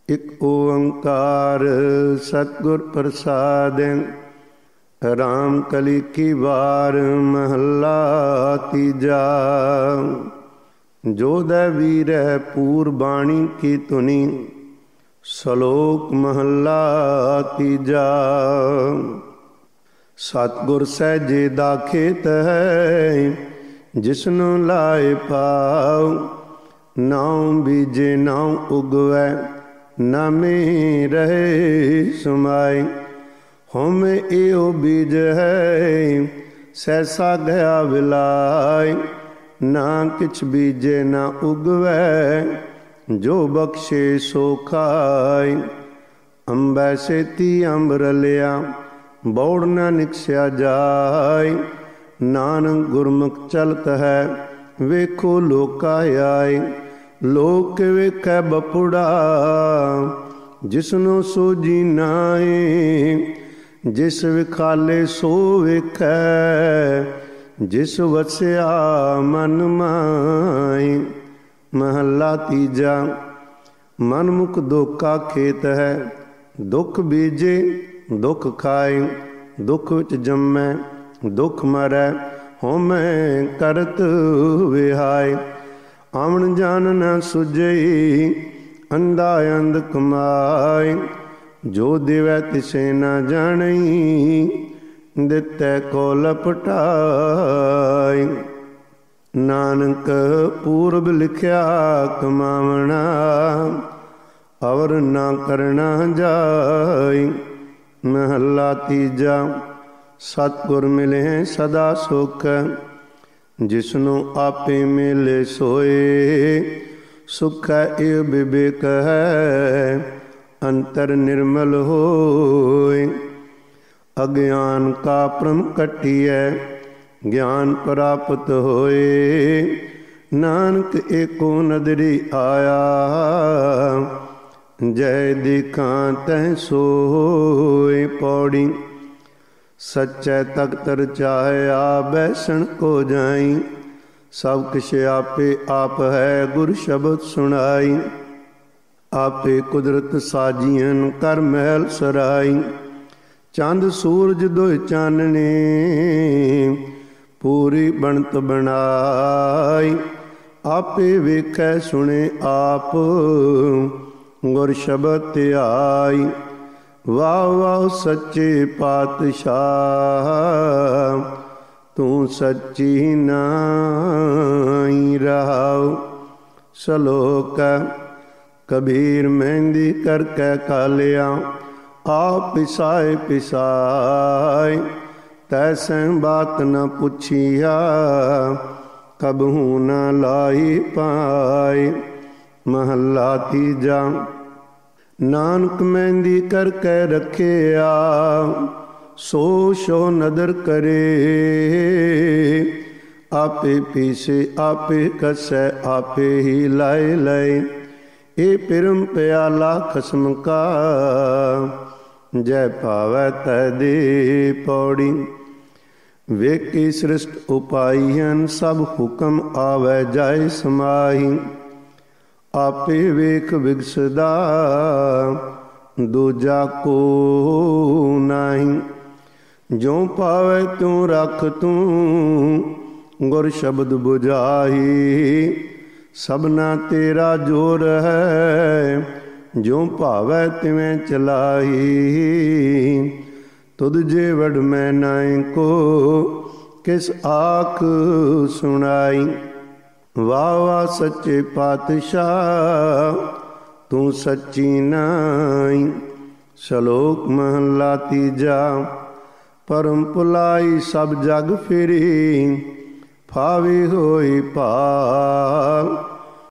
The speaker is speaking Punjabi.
ਇਕ ਓੰਕਾਰ ਸਤਿਗੁਰ ਪ੍ਰਸਾਦਿ। ਰਾਮ ਕਲੀ ਕੀ ਵਾਰ ਮਹੱਲਾ ਤੀਜਾ। ਜੋਧੈ ਵੀਰੈ ਪੂਰ ਬਾਣੀ ਕੀ ਧੁਨੀ। ਸਲੋਕ ਮਹੱਲਾ ਤੀਜਾ। ਸਤਿਗੁਰ ਸਹਿਜੇ ਦਾ ਖੇਤ ਹੈ, ਜਿਸਨੂੰ ਲਾਏ ਪਾਉ। ਨਾਉ ਬੀਜੇ ਨਾਉ ਉਗਵੈ, ਨਾਮੇ ਰਹੇ ਸਮਾਏ। ਹਉਮੈ ਏਉ ਬੀਜ ਹੈ, ਸਹਿਸਾ ਗਿਆ ਵਿਲਾਇ। ਨਾ ਕਿਛ ਬੀਜੇ ਨਾ ਉਗਵੈ, ਜੋ ਬਖਸ਼ੇ ਸੋ ਖਾਇ। ਅੰਬੈ ਸੇਤੀ ਅੰਬ ਰਲਿਆ, ਬੌੜ ਨਾ ਨਿਕਸਿਆ ਜਾਇ। ਨਾਨਕ ਗੁਰਮੁਖ ਚਲਤ ਹੈ, ਵੇਖੋ ਲੋਕਾ ਆਏ। ਲੋਕ ਵੇਖੈ ਬਪੁੜਾ, ਜਿਸਨੂੰ ਸੋਝੀ ਨਾਏ। ਜਿਸ ਵਿਖਾਲੇ ਸੋ ਵੇਖੈ, ਜਿਸ ਵਸਿਆ ਮਨ ਮਾਏ। ਮਹੱਲਾ ਤੀਜਾ। ਮਨਮੁਖ ਦੋਖਾ ਖੇਤ ਹੈ, ਦੁੱਖ ਬੀਜੇ ਦੁੱਖ ਖਾਏ। ਦੁੱਖ ਵਿੱਚ ਜੰਮੈ ਦੁੱਖ ਮਰੈ, ਹਉਮੈ ਕਰਤ ਵਿਹਾਏ। ਆਵਣ ਜਾਣ ਨ ਸੁਝਈ, ਅੰਧਾ ਅੰਧ ਕਮਾਏ। ਜੋ ਦੇਵੈ ਤਿਸੈ ਨ ਜਾਣਈ, ਦਿੱਤੈ ਕੋ ਲਪਟਾਏ। ਨਾਨਕ ਪੂਰਬ ਲਿਖਿਆ ਕਮਾਵਣਾ, ਅਵਰ ਨਾ ਕਰਨਾ ਜਾਇ। ਮਹੱਲਾ ਤੀਜਾ। ਸਤਿਗੁਰ ਮਿਲੇ ਸਦਾ ਸੁਖ, ਜਿਸਨੂੰ ਆਪੇ ਮਿਲੇ ਸੋਏ। ਸੁਖ ਹੈ ਇਹ ਬਿਬੇਕ ਹੈ, ਅੰਤਰ ਨਿਰਮਲ ਹੋਏ। ਅਗਿਆਨ ਕਾ ਭ੍ਰਮ ਕੱਟੀਐ, ਗਿਆਨ ਪ੍ਰਾਪਤ ਹੋਏ। ਨਾਨਕ ਏਕੋ ਨਦਰੀ ਆਇਆ, ਜੈ ਦੇਖਾਂ ਤੈ ਸੋਏ। ਪੌੜੀ। ਸੱਚੈ ਤਖਤ ਰਚਾਇਆ, ਬੈਸਣ ਕੋ ਜਾਈ। ਸਭ ਕਿਛ ਆਪੇ ਆਪ ਹੈ, ਗੁਰ ਸ਼ਬਦ ਸੁਣਾਈ। ਆਪੇ ਕੁਦਰਤ ਸਾਜੀਐਨ, ਕਰ ਮਹਿਲ ਸਰਾਈ। ਚੰਦ ਸੂਰਜ ਦੋਇ ਚਾਨਣੇ, ਪੂਰੀ ਬਣਤ ਬਣਾਈ। ਆਪੇ ਵੇਖੈ ਸੁਣੇ ਆਪ, ਗੁਰ ਸ਼ਬਦ ਧਿਆਈ। ਵਾਹ ਵਾਹ ਸੱਚੇ ਪਾਤਸ਼ਾਹ, ਤੂੰ ਸੱਚੀ ਨਾਈ ਰਹਾਉ। ਸਲੋਕ। ਕਬੀਰ ਮਹਿੰਦੀ ਕਰਕੇ ਕਾਲਿਆ, ਆਪ ਪਿਸਾਏ ਪਿਸਾਏ। ਤੈਸੈ ਬਾਤ ਨ ਪੁੱਛੀਆ, ਕਬਹੂ ਨ ਲਾਈ ਪਾਏ। ਮਹੱਲਾ ਤੀਜਾ। ਨਾਨਕ ਮਹਿੰਦੀ ਕਰਕੇ ਰੱਖਿਆ, ਸੋ ਸੋ ਨਦਰ ਕਰੇ। ਆਪੇ ਪੀਸੇ ਆਪੇ ਕਸੈ, ਆਪੇ ਹੀ ਲਾਏ ਲਏ। ਇਹ ਪਿਰਮ ਪਿਆਲਾ ਖਸਮ ਕਾ, ਜੈ ਭਾਵੈ ਤੈ ਦੇ। ਪੌੜੀ। ਵੇਖੀ ਸ੍ਰਿਸ਼ਟ ਉਪਾਈਐਨ, ਸਭ ਹੁਕਮ ਆਵੈ ਜਾਏ ਸਮਾਹੀ। ਆਪੇ ਵੇਖ ਵਿਗਸਦਾ, ਦੂਜਾ ਕੋ ਨਾਹੀ। ਜੋ ਪਾਵੈ ਤੂੰ ਰਖ ਤੂੰ, ਗੁਰ ਸ਼ਬਦ ਬੁਝਾਈ। ਸਭਨਾ ਤੇਰਾ ਜੋਰ ਹੈ, ਜੋ ਭਾਵੈ ਤਿਵੇਂ ਚਲਾਈ। ਤੁਧ ਜੇ ਵਡ ਮੈਂ ਨਾਇ ਕੋ, ਕਿਸ ਆਖ ਸੁਣਾਈ। ਵਾਹ ਵਾਹ ਸੱਚੇ ਪਾਤਸ਼ਾਹ, ਤੂੰ ਸੱਚੀ ਨਾਈ। ਸਲੋਕ ਮਹੱਲਾ ਤੀਜਾ। ਪਰਮ ਭੁਲਾਈ ਸਭ ਜਗ ਫਿਰੀ, ਫਾਵੀ ਹੋਈ ਭਾਵ।